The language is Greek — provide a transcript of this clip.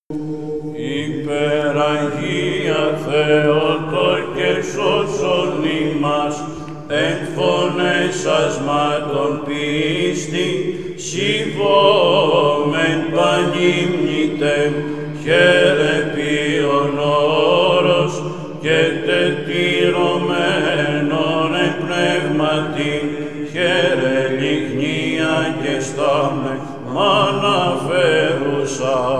Υπεραγία Θεότο και σώσον ημάς, εν φωνές ασμάτων πίστη, σιβόμεν πανύμνητεμ, χαίρε ποιον όρος, και τετυρωμένον εν πνεύματι, χαίρε λιχνία και στάμε, μ' αναφέρουσα